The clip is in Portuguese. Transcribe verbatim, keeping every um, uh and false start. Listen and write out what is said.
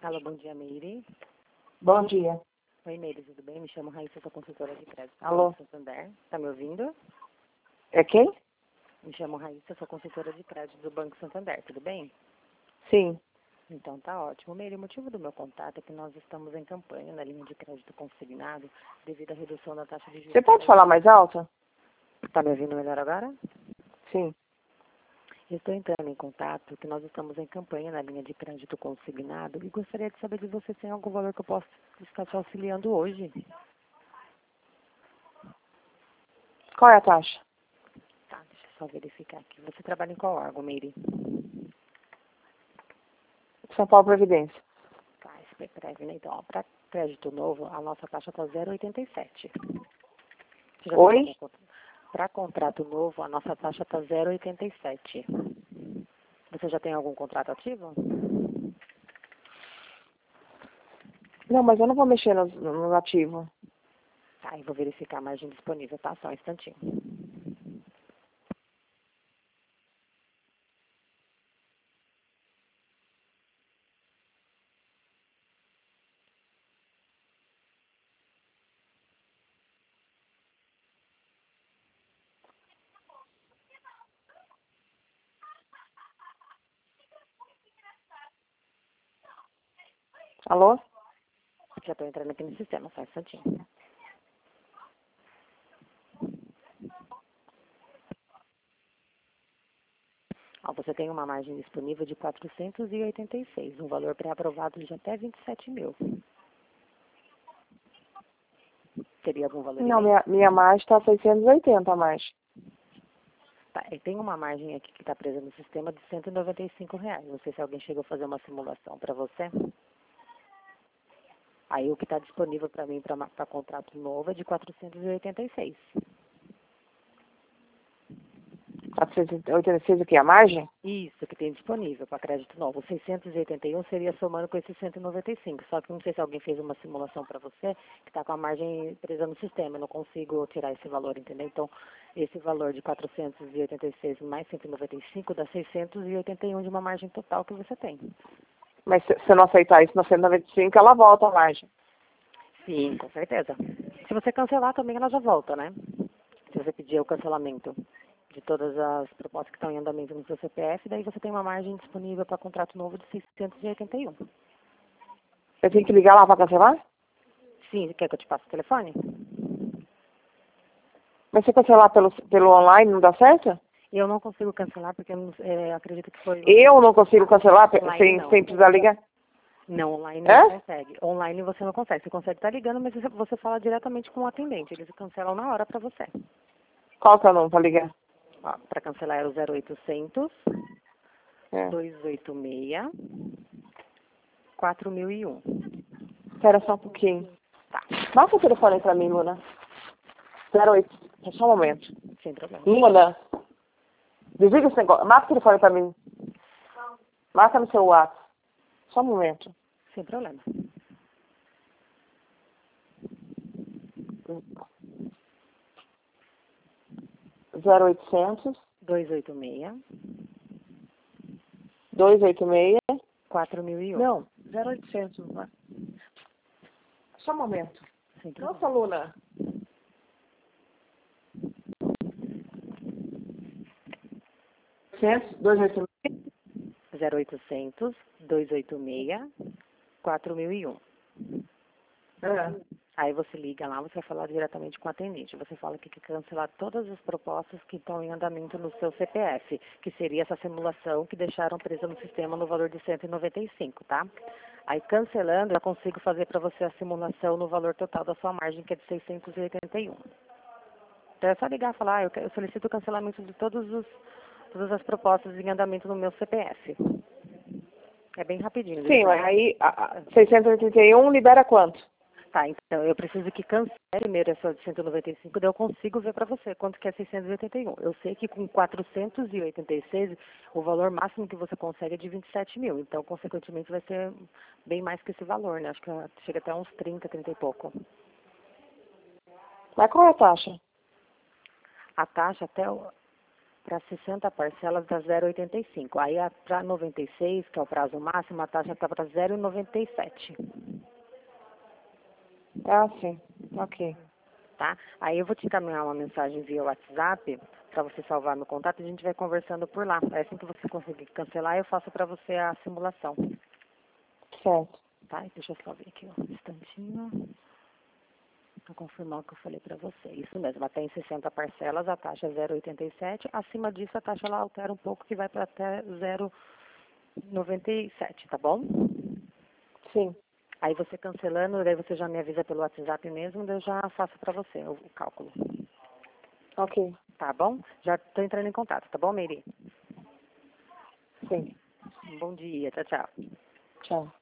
Alô, bom dia, Meire. Bom dia. Oi, Meire, tudo bem? Me chamo Raíssa, sou consultora de crédito do Alô? Banco Santander. Tá me ouvindo? É quem? Me chamo Raíssa, sou consultora de crédito do Banco Santander, tudo bem? Sim. Então tá ótimo. Meire, o motivo do meu contato é que nós estamos em campanha na linha de crédito consignado devido à redução da taxa de juros. Você pode falar mais alto? Tá me ouvindo melhor agora? Sim. Estou entrando em contato que nós estamos em campanha na linha de crédito consignado e gostaria de saber de você se tem algum valor que eu possa estar te auxiliando hoje. Qual é a taxa? Tá, deixa eu só verificar aqui. Você trabalha em qual órgão, Meire? São Paulo Previdência. Tá, S P Prev, né? Então, para crédito novo, a nossa taxa está zero vírgula oitenta e sete. Oi? Para contrato novo, a nossa taxa está zero vírgula oitenta e sete. Você já tem algum contrato ativo? Não, mas eu não vou mexer no, no ativo. Tá, eu vou verificar a margem disponível, tá? Só um instantinho. Alô? Já estou entrando aqui no sistema, só um instantinho. Ó, você tem uma margem disponível de quatrocentos e oitenta e seis, um valor pré-aprovado de até vinte e sete mil. Teria algum valor em Não, mente? minha, minha margem está seiscentos e oitenta a mais. Tá, e tem uma margem aqui que está presa no sistema de cento e noventa e cinco reais. Não sei se alguém chegou a fazer uma simulação para você. Aí o que está disponível para mim para contrato novo é de quatrocentos e oitenta e seis. quatrocentos e oitenta e seis o que? A margem? Isso que tem disponível para crédito novo. seiscentos e oitenta e um seria somando com esses cento e noventa e cinco. Só que não sei se alguém fez uma simulação para você que está com a margem presa no sistema. Eu não consigo tirar esse valor, entendeu? Então, esse valor de quatrocentos e oitenta e seis mais cento e noventa e cinco dá seiscentos e oitenta e um de uma margem total que você tem. Mas se você não aceitar isso no cento e noventa e cinco, ela volta a margem. Sim, com certeza. Se você cancelar também, ela já volta, né? Se você pedir o cancelamento de todas as propostas que estão em andamento no seu C P F, daí você tem uma margem disponível para contrato novo de seiscentos e oitenta e um. Eu tenho que ligar lá para cancelar? Sim, quer que eu te passe o telefone? Mas se cancelar pelo, pelo online não dá certo? Eu não consigo cancelar porque eu não- é, acredito que foi... Eu não consigo cancelar pe- Online sem, não. sem precisar ligar? Não, online É? não consegue. Online você não consegue. Você consegue estar ligando, mas você você fala diretamente com o atendente. Eles cancelam na hora para você. Qual que é o nome para ligar? Para cancelar é o zero oitocentos, É. duzentos e oitenta e seis, quatro mil e um. Espera só um pouquinho. Tá, Marca o telefone aí pra mim, Luna. zero oito. Só um momento. sem problema. Luna, desliga esse negócio. Marca o telefone pra mim. Marca no seu WhatsApp. Só um momento. Sem problema. zero oitocentos, duzentos e oitenta e seis, duzentos e oitenta e seis. quatro mil e um. Não, zero oitocentos. Só um momento. Sem problema. Nossa, Luna. duzentos e oitenta e seis. zero oitocentos, duzentos e oitenta e seis, quatro mil e um. É. Aí você liga lá, você vai falar diretamente com o atendente. Você fala que quer cancelar todas as propostas que estão em andamento no seu C P F, que seria essa simulação que deixaram presa no sistema no valor de cento e noventa e cinco, tá? Aí cancelando, eu consigo fazer para você a simulação no valor total da sua margem, que é de seiscentos e oitenta e um. Então é só ligar e falar, ah, eu, que- eu solicito o cancelamento de todos os, todas as propostas em andamento no meu C P F. É bem rapidinho. Sim, Viu? mas aí a, a seiscentos e oitenta e um libera quanto? Tá, então eu preciso que cancele primeiro essa de cento e noventa e cinco, daí eu consigo ver para você quanto que é seiscentos e oitenta e um. Eu sei que com quatrocentos e oitenta e seis o valor máximo que você consegue é de vinte e sete mil, então consequentemente vai ser bem mais que esse valor, né? Acho que chega até uns trinta, trinta e pouco. Mas qual é a taxa? A taxa até o, para sessenta parcelas da zero vírgula oitenta e cinco. Aí para noventa e seis, que é o prazo máximo, a taxa está para zero vírgula noventa e sete. Ah, sim. Ok. Tá? Aí eu vou te encaminhar uma mensagem via WhatsApp para você salvar meu contato e a gente vai conversando por lá. Aí assim que você conseguir cancelar, eu faço para você a simulação. Certo. Tá? E deixa eu só ver aqui ó, um instantinho para confirmar o que eu falei para você. Isso mesmo, até em sessenta parcelas a taxa é zero vírgula oitenta e sete. Acima disso a taxa ela altera um pouco que vai para até zero vírgula noventa e sete, tá bom? Sim. Aí você cancelando, daí você já me avisa pelo WhatsApp mesmo, daí eu já faço para você o, o cálculo. Ok. Tá bom? Já estou entrando em contato, tá bom, Meire? Sim. Bom dia, tchau, tchau. Tchau.